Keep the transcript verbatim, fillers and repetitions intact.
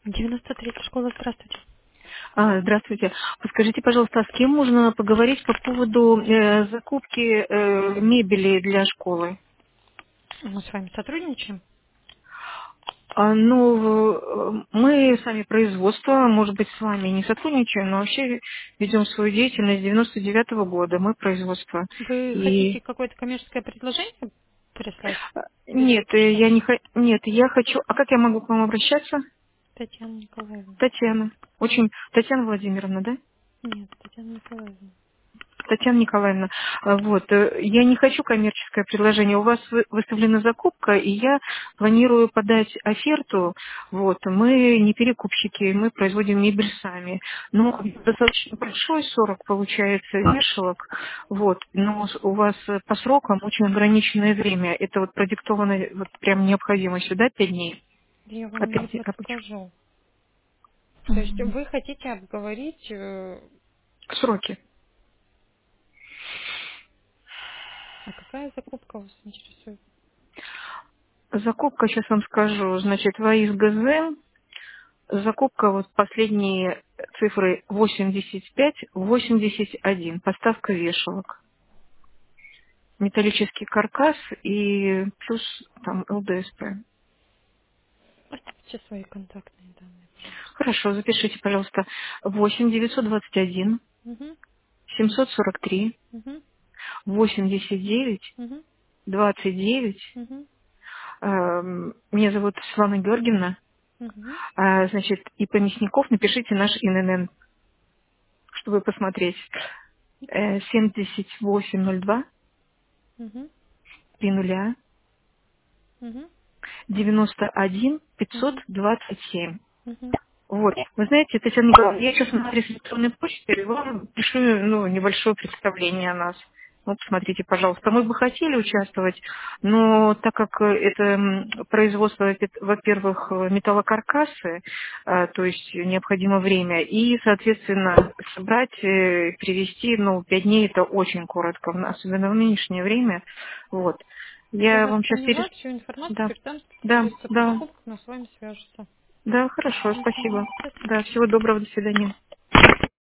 девяносто третья школа, здравствуйте. А, здравствуйте. Подскажите, пожалуйста, а с кем можно поговорить по поводу э, закупки э, мебели для школы? Мы с вами сотрудничаем. А, ну, э, мы сами производство, может быть, с вами не сотрудничаем, но вообще ведем свою деятельность с девяносто девятого года. Мы производство. Вы И хотите какое-то коммерческое предложение прислать э, без нет, э, что? я не ха- нет, я хочу. А как я могу к вам обращаться? Татьяна Николаевна. Татьяна. Очень Татьяна Владимировна, да? Нет, Татьяна Николаевна. Татьяна Николаевна, а, вот, э, я не хочу коммерческое предложение. У вас вы- выставлена закупка, и я планирую подать оферту. Вот, мы не перекупщики, мы производим мебель сами. Но достаточно большой сорок получается вешалок, вот, но с- у вас э, по срокам очень ограниченное время. Это вот продиктовано вот прям необходимостью, да, пять дней? Я вам не Опять, а почему? подскажу. То есть вы хотите обговорить, э, Сроки. а какая закупка вас интересует? Закупка, сейчас вам скажу, значит, ВАИС ГЗ. Закупка, вот последние цифры восемьдесят пять, восемьдесят один. Поставка вешалок. Металлический каркас и плюс там ЛДСП. Оставьте свои контактные данные, пожалуйста. Хорошо, запишите, пожалуйста. восемь девятьсот двадцать один, Угу, семьсот сорок три, угу, восемьдесят девять, угу, двадцать девять. угу, Эм, Меня зовут Светлана Георгиевна. угу, А, Значит, и по Мясников напишите наш ИНН, чтобы посмотреть. Э, семьдесят восемь ноль два, угу, три нуля. угу, девяносто один пятьсот угу, двадцать семь. угу. Вот. Вы знаете, Татьяна Николаевна, я сейчас на адрес электронной почты вам пишу ну, небольшое представление о нас. Вот, посмотрите, пожалуйста. Мы бы хотели участвовать, но так как э, это м, производство, во- во-первых, э, металлокаркасы, э, то есть необходимо время, и, соответственно, собрать, э, привезти, ну, пять дней это очень коротко, в- особенно в нынешнее время. Вот. Я Я вас вам сейчас перес... поняла, всю информацию Да, передам да, специалисту по да, закупкам, но с вами свяжутся. да, хорошо, Мгм. спасибо. До Да, свидания. всего доброго, до свидания.